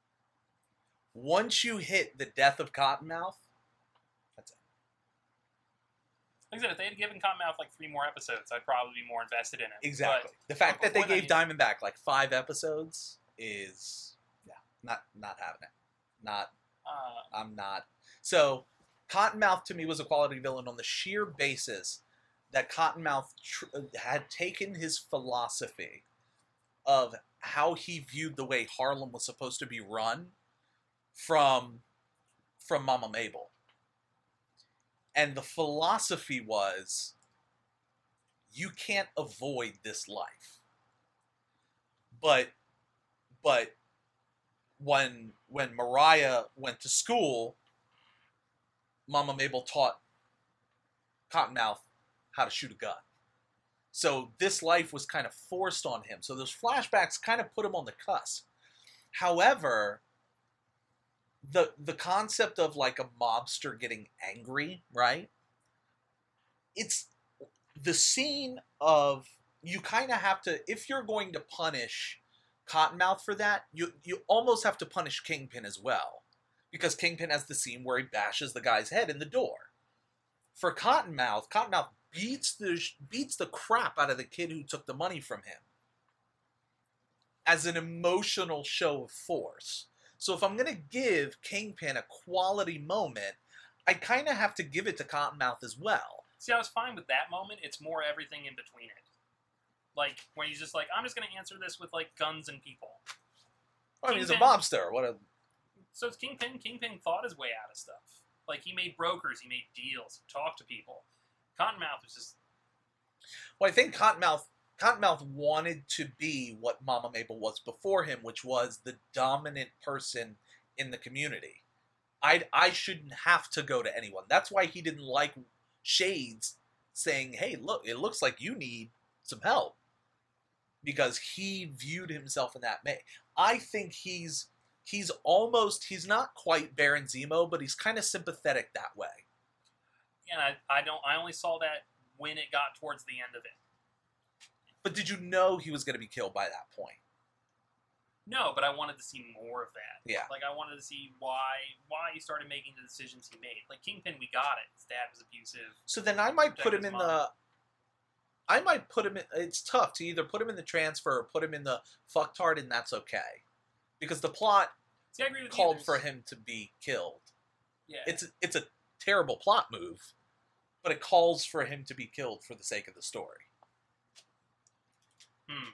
Once you hit the death of Cottonmouth, that's it. Like I said, if they had given Cottonmouth like three more episodes, I'd probably be more invested in it. Exactly. But The fact that they before gave that, Diamondback like five episodes is, yeah, not not having it. Not. uh, I'm not. So, Cottonmouth to me was a quality villain on the sheer basis that Cottonmouth tr- had taken his philosophy of how he viewed the way Harlem was supposed to be run from from Mama Mabel. And the philosophy was, you can't avoid this life. But but when when Mariah went to school, Mama Mabel taught Cottonmouth how to shoot a gun. So this life was kind of forced on him. So those flashbacks kind of put him on the cusp. However, the the concept of like a mobster getting angry, right? It's the scene of you kind of have to, if you're going to punish Cottonmouth for that, you you almost have to punish Kingpin as well. Because Kingpin has the scene where he bashes the guy's head in the door. For Cottonmouth, Cottonmouth beats the beats the crap out of the kid who took the money from him as an emotional show of force. So if I'm going to give Kingpin a quality moment, I kind of have to give it to Cottonmouth as well. See, I was fine with that moment. It's more everything in between it. Like, when he's just like, I'm just going to answer this with, like, guns and people. I mean, he's a Kingpin- mobster. What a... So it's Kingpin. Kingpin thought his way out of stuff. Like, he made brokers, he made deals, he talked to people. Cottonmouth was just... Well, I think Cottonmouth, Cottonmouth wanted to be what Mama Maple was before him, which was the dominant person in the community. I I shouldn't have to go to anyone. That's why he didn't like Shades saying, hey, look, it looks like you need some help. Because he viewed himself in that way. I think he's he's almost, he's not quite Baron Zemo, but he's kind of sympathetic that way. Yeah, I, I don't. I only saw that when it got towards the end of it. But did you know he was going to be killed by that point? No, but I wanted to see more of that. Yeah. Like, I wanted to see why why he started making the decisions he made. Like, Kingpin, we got it. His dad was abusive. So then I might put him in Protect his the... I might put him in... It's tough to either put him in the transfer or put him in the fucktard, and that's okay. Because the plot See, I agree with called you. for him to be killed. Yeah. It's it's a terrible plot move, but it calls for him to be killed for the sake of the story. Hmm.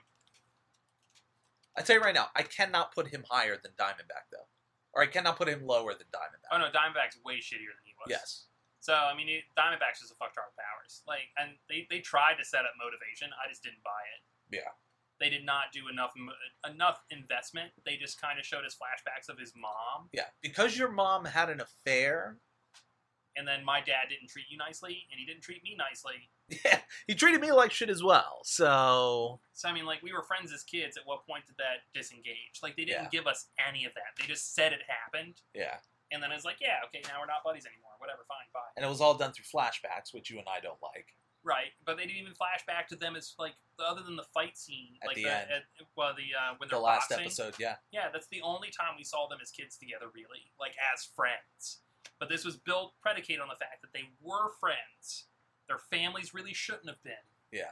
I tell you right now, I cannot put him higher than Diamondback, though. Or I cannot put him lower than Diamondback. Oh, no, Diamondback's way shittier than he was. Yes. So, I mean, he, Diamondback's just a fucktard with powers. Like, and they, they tried to set up motivation. I just didn't buy it. Yeah. They did not do enough enough investment. They just kind of showed us flashbacks of his mom. Yeah. Because your mom had an affair... And then my dad didn't treat you nicely, and he didn't treat me nicely. Yeah, he treated me like shit as well, so... So, I mean, like, we were friends as kids. At what point did that disengage? Like, they didn't Yeah. give us any of that. They just said it happened, Yeah. and then it's like, yeah, okay, now we're not buddies anymore. Whatever, fine, bye. And it was all done through flashbacks, which you and I don't like. Right, but they didn't even flash back to them as, like, other than the fight scene. At like the the, end. At, well, the, uh, when The they're last boxing. episode, yeah. Yeah, that's the only time we saw them as kids together, really. Like, as friends. But this was built, predicated on the fact that they were friends. Their families really shouldn't have been. Yeah.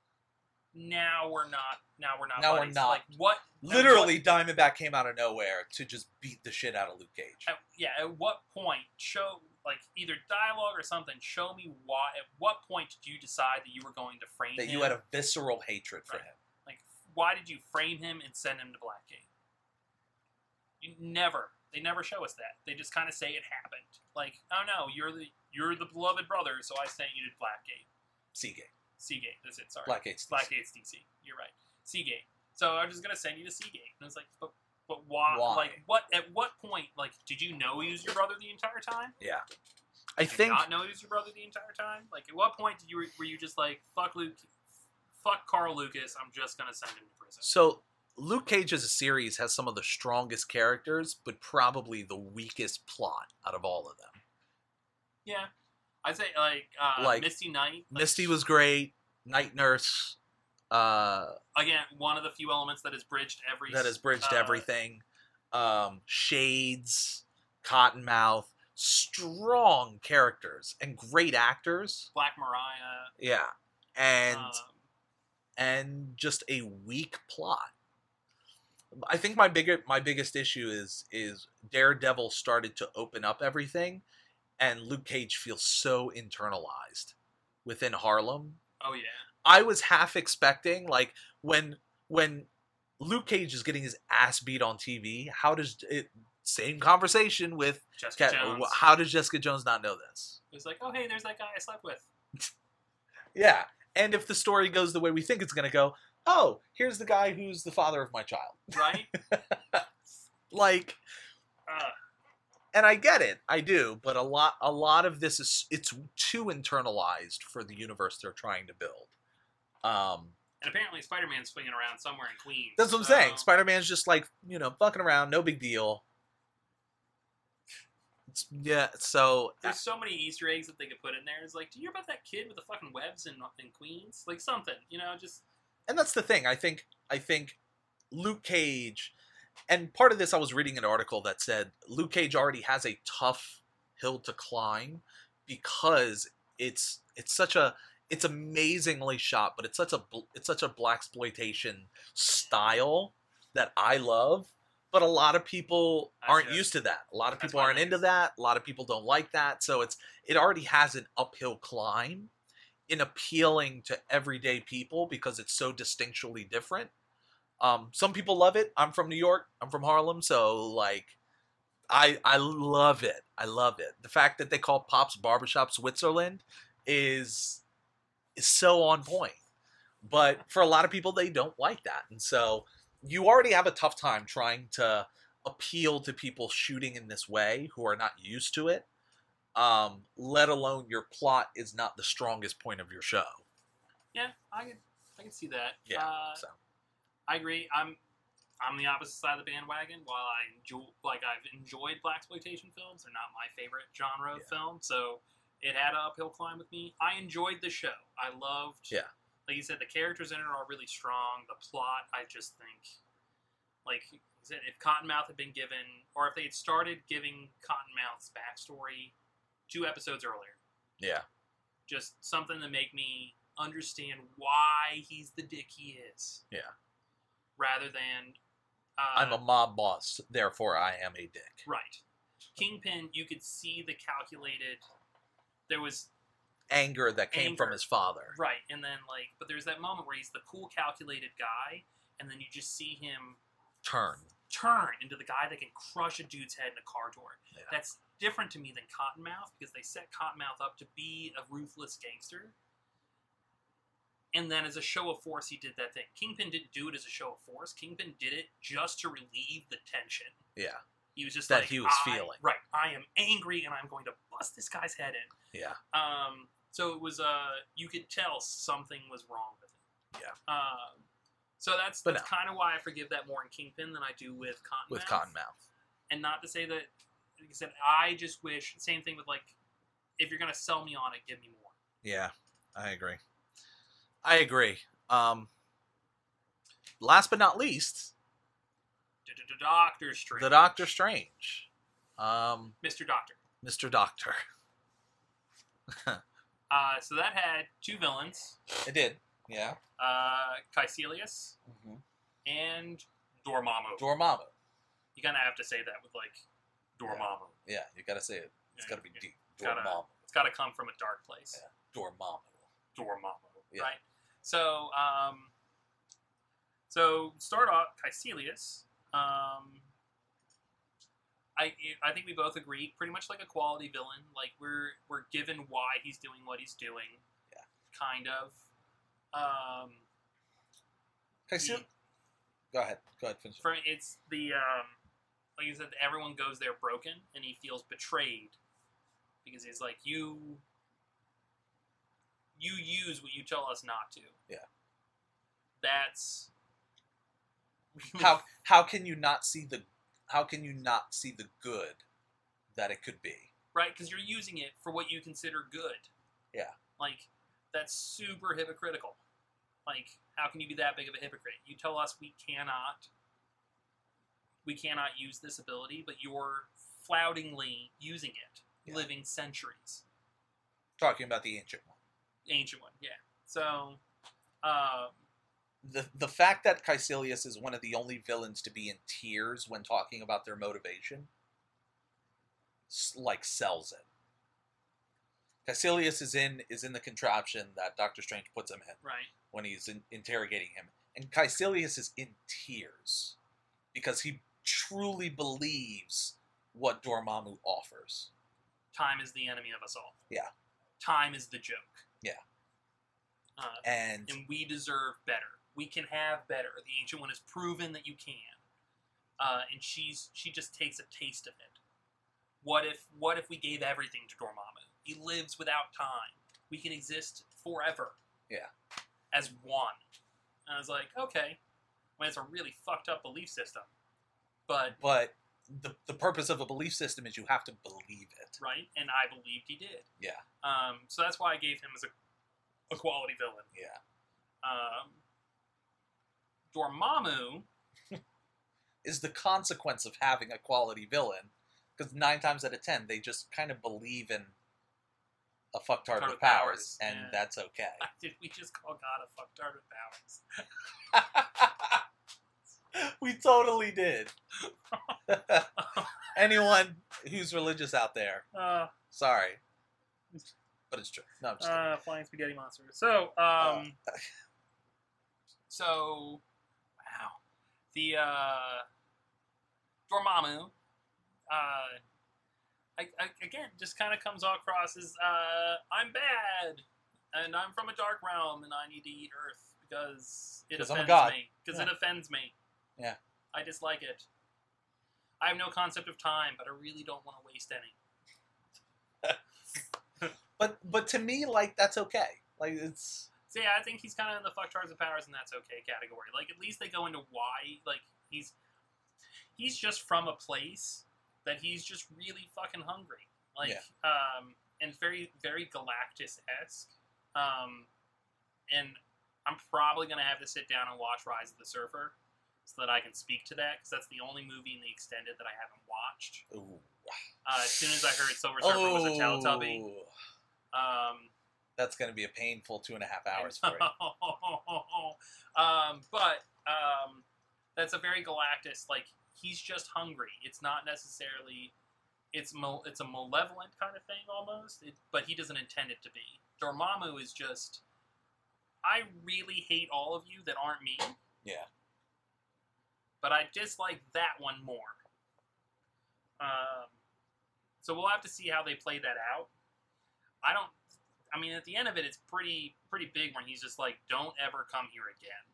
Now we're not. Now we're not. Now we're buddies. not. Like what? Literally, Diamondback came out of nowhere to just beat the shit out of Luke Cage. At, yeah. At what point? Show like either dialogue or something. Show me why. At what point did you decide that you were going to frame That him? you had a visceral hatred for Right. him. Like, why did you frame him and send him to Blackgate? You never. They never show us that. They just kind of say it happened. Like, oh no, you're the you're the beloved brother, so I sent you to Blackgate. Seagate. Seagate. That's it. Sorry. Blackgate's D C. Blackgate's D C. You're right. Seagate. So I'm just gonna send you to Seagate. And it's like, but but why? Why? Like, what? At what point? Like, did you know he was your brother the entire time? Yeah. I Did you think... not know he was your brother the entire time. Like, at what point did you were you just like, fuck Luke, fuck Carl Lucas? I'm just gonna send him to prison. So, Luke Cage as a series has some of the strongest characters, but probably the weakest plot out of all of them. Yeah, I'd say like uh, Like, Misty Knight. Like, Misty was great. Night Nurse... Uh, again one of the few elements that has bridged every that has bridged uh, everything. Um, Shades, Cottonmouth, strong characters and great actors. Black Mariah. Yeah, and um, and just a weak plot. I think my bigger my biggest issue is is Daredevil started to open up everything, and Luke Cage feels so internalized within Harlem. oh yeah. I was half expecting, like, when when Luke Cage is getting his ass beat on T V, how does it... Same conversation with... Jessica Cat- Jones. How does Jessica Jones not know this? It was like, oh hey, there's that guy I slept with. Yeah. And if the story goes the way we think it's going to go, oh, here's the guy who's the father of my child. Right? Like... uh, And I get it, I do, but a lot a lot of this is... It's too internalized for the universe they're trying to build. Um, And apparently Spider-Man's swinging around somewhere in Queens. that's what I'm so- saying. Spider-Man's just like, you know, fucking around, no big deal. It's, yeah, so There's so many Easter eggs that they could put in there. It's like, do you hear about that kid with the fucking webs in, in Queens? Like something, you know, just... and that's the thing. I think I think Luke Cage, and part of this I was reading an article that said Luke Cage already has a tough hill to climb because it's it's such a it's amazingly shot, but it's such a bl- it's such a blaxploitation style that I love. But a lot of people I see aren't that. used to that. A lot of That's people my aren't thing. into that. A lot of people don't like that. So it's it already has an uphill climb in appealing to everyday people because it's so distinctually different. Um, some people love it. I'm from New York. I'm from Harlem, so like, I I love it. I love it. The fact that they call Pop's Barbershop Switzerland is is so on point. But for a lot of people, they don't like that, and so you already have a tough time trying to appeal to people shooting in this way who are not used to it. Um, let alone your plot is not the strongest point of your show. Yeah, I could, I could see that. Yeah. Uh, so I agree. I'm, I'm the opposite side of the bandwagon. While I enjoy, like I've enjoyed blaxploitation films, they're not my favorite genre of Yeah. film. So it had an uphill climb with me. I enjoyed the show. I loved. Yeah. Like you said, the characters in it are really strong. The plot, I just think, like you said, if Cottonmouth had been given, or if they had started giving Cottonmouth's backstory two episodes earlier, yeah, just something to make me understand why he's the dick he is. Yeah. Rather than uh, I'm a mob boss, therefore I am a dick. right. Kingpin, you could see the calculated. There was Anger that came Anger. from his father. right, and then like, but there's that moment where he's the cool, calculated guy, and then you just see him Turn. turn into the guy that can crush a dude's head in a car door. Yeah. That's different to me than Cottonmouth because they set Cottonmouth up to be a ruthless gangster. And then as a show of force, he did that thing. Kingpin didn't do it as a show of force. Kingpin did it just to relieve the tension. Yeah. He was just That like, he was I- feeling. Right. I am angry and I'm going to bust this guy's head in. Yeah. Um, so it was, uh, you could tell something was wrong with it. Yeah. Um, so that's, But that's kind of why I forgive that more in Kingpin than I do with Cottonmouth. With Cottonmouth. And not to say that, like I said, I just wish, same thing with like, if you're going to sell me on it, give me more. Yeah, I agree. I agree. Um, last but not least, Doctor Strange. the Doctor Strange. Um, Mister Doctor. Mister Doctor. Uh, so that had two villains, It did. Yeah. uh, Caecilius Mm-hmm. and Dormammu. Dormammu. You kind of have to say that with like Dormammu. Yeah, you gotta say it. It's Yeah, gotta be yeah. deep. Gotta- Dormammu. It's got to come from a dark place. Yeah. Dormammu. Dormammu, Yeah. right? So, um, so start off Caecilius. Um, I I think we both agree, pretty much like a quality villain. Like we're we're given why he's doing what he's doing. Yeah. Kind of. Um, Caecil- he- Go ahead. Go ahead. Finish. for it's the um, like you said, everyone goes there broken, and he feels betrayed because he's like you. You use what you tell us not to. Yeah. That's How how can you not see the how can you not see the good that it could be? right, because you're using it for what you consider good. Yeah. Like that's super hypocritical. Like, how can you be that big of a hypocrite? You tell us we cannot we cannot use this ability, but you're floutingly using it, Yeah. living centuries. Talking about the ancient one. Ancient one, yeah. So, um, The the fact that Caecilius is one of the only villains to be in tears when talking about their motivation, s- like sells it. Caecilius is in is in the contraption that Doctor Strange puts him in right. when he's in, interrogating him, and Caecilius is in tears because he truly believes what Dormammu offers. Time is the enemy of us all. Yeah. Time is the joke. Yeah. Uh, And and we deserve better. We can have better. The Ancient One has proven that you can. Uh, and she's she just takes a taste of it. What if what if we gave everything to Dormammu? He lives without time. We can exist forever. Yeah. as one. And I was like, okay, well, it's a really fucked up belief system, but But the the purpose of a belief system is you have to believe it. right, and I believed he did. Yeah. Um, so that's why I gave him as a, a quality villain. Yeah. Um, Dormammu is the consequence of having a quality villain, because nine times out of ten they just kind of believe in a fucktard Fucktard with with powers, powers, and yeah. that's okay. Did we just call God a fucktard with powers? We totally did. Anyone who's religious out there, Uh, sorry, but it's true. No, I'm just kidding. uh, flying spaghetti monster. So, um, Uh, so, wow, the uh, Dormammu, uh, I, I, again, just kind of comes across as uh, I'm bad, and I'm from a dark realm, and I need to eat Earth because it 'Cause I'm a offends god. me. Because Yeah. it offends me. Yeah. I dislike it. I have no concept of time, but I really don't want to waste any. But but to me, like, that's okay. Like, it's So yeah, I think he's kind of in the fucktards of powers and that's okay category. Like, at least they go into why. Like, he's he's just from a place that he's just really fucking hungry. Like, Yeah. um, and very very Galactus-esque. Um, and I'm probably gonna have to sit down and watch Rise of the Surfer so that I can speak to that because that's the only movie in the extended that I haven't watched. ooh. Uh, as soon as I heard Silver Surfer was a Teletubby, Oh, um, that's going to be a painful two and a half hours for you. um, but um, that's a very Galactus. Like, he's just hungry. It's not necessarily. It's mal- it's a malevolent kind of thing almost, it, but he doesn't intend it to be. Dormammu is just. I really hate all of you that aren't me, Yeah. but I dislike that one more. Um, so we'll have to see how they play that out. I don't. I mean, at the end of it, it's pretty pretty big when he's just like, "Don't ever come here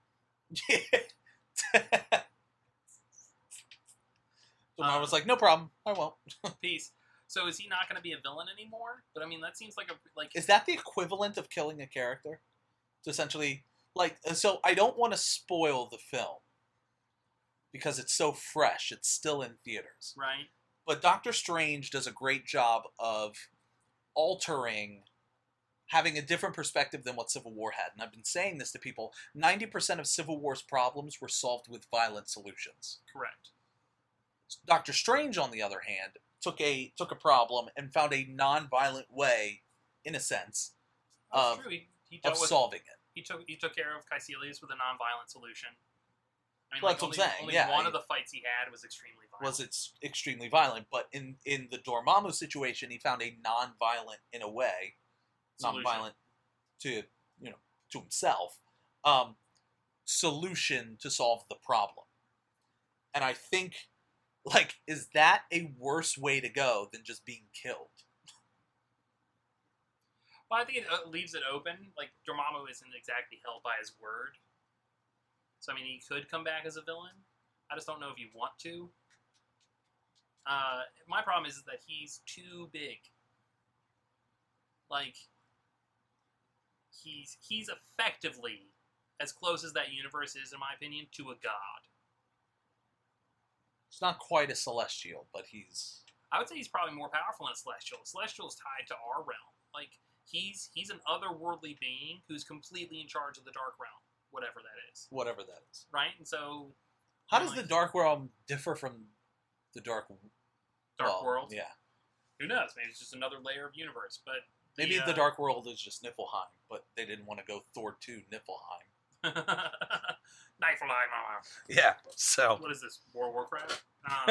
again." So I Um, was like, no problem, I won't. Peace. So is he not going to be a villain anymore? But I mean, that seems like a like. Is that the equivalent of killing a character? To essentially, like, so I don't want to spoil the film because it's so fresh. It's still in theaters. right? But Doctor Strange does a great job of altering, having a different perspective than what Civil War had. And I've been saying this to people. ninety percent of Civil War's problems were solved with violent solutions. Correct. Doctor Strange, on the other hand, took a took a problem and found a non-violent way, in a sense, That's Of- true. He, he of dealt with, solving it. he took he took care of Caecilius with a non-violent solution. I mean, Well, like, that's what only, I'm saying, only yeah, one I- of the fights he had was extremely violent. Was it's extremely violent, but in in the Dormammu situation, he found a non-violent, in a way, Solution. non-violent to you know to himself, um, solution to solve the problem. And I think, like, is that a worse way to go than just being killed? Well, I think it uh, leaves it open. Like, Dormammu isn't exactly held by his word. So, I mean, he could come back as a villain. I just don't know if you want to. Uh, my problem is that he's too big. Like, he's he's effectively as close as that universe is, in my opinion, to a god. It's not quite a celestial, but he's I would say he's probably more powerful than a Celestial. Celestial is tied to our realm. Like, he's he's an otherworldly being who's completely in charge of the Dark Realm, whatever that is, whatever that is. right? And so, How does like, the Dark Realm differ from the Dark Dark well, World? Yeah. Who knows? Maybe it's just another layer of universe. But Maybe uh, the Dark World is just Niflheim, but they didn't want to go Thor two Niflheim. Niflheim. Yeah, so. What is this? World of Warcraft? Um,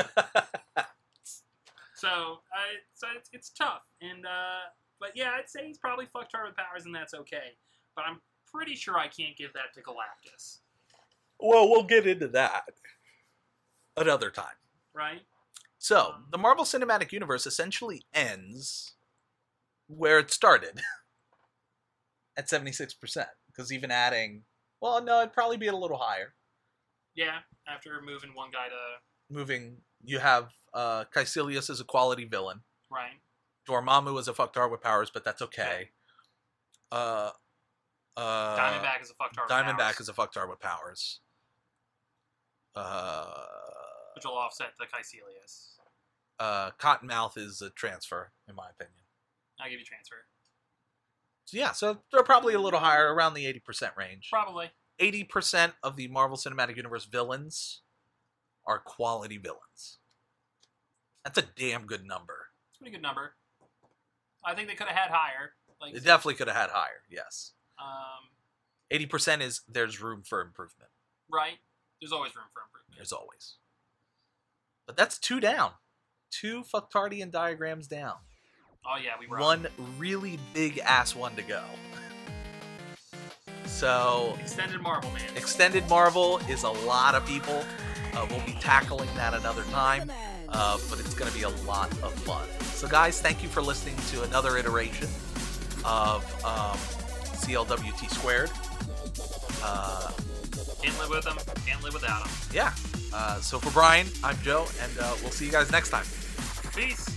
so, I so it's, it's tough, and uh, but yeah, I'd say he's probably fucked hard with powers, and that's okay. But I'm pretty sure I can't give that to Galactus, Well, we'll get into that another time. right? So, Um, the Marvel Cinematic Universe essentially ends where it started, at seventy-six percent. Because even adding, well, no, it'd probably be a little higher. Yeah, after moving one guy to Moving, you have uh, Caecilius as a quality villain. right, Dormammu as a fucktard with powers, but that's okay. Uh, Uh, Diamondback is a fucktard. with Diamondback powers, is a fucktard with powers. Uh, which will offset the Caecilius. uh, Cottonmouth is a transfer, in my opinion. I'll give you transfer. So yeah, so they're probably a little higher, around the eighty percent range. Probably. eighty percent of the Marvel Cinematic Universe villains are quality villains. That's a damn good number. It's a pretty good number. I think they could have had higher. Like It definitely could have had higher, yes. Um, eighty percent is there's room for improvement. right. There's always room for improvement. There's always. But that's two down. Two fucktardian diagrams down. Oh yeah, we were One really big ass one to go. So, extended Marvel, man. Extended Marvel is a lot of people. Uh, we'll be tackling that another time. Uh, but it's going to be a lot of fun. So, guys, thank you for listening to another iteration of um, C L W T Squared. Uh, Can't live with them. Can't live without them. yeah. Uh, so, for Brian, I'm Joe, and uh, we'll see you guys next time. Peace.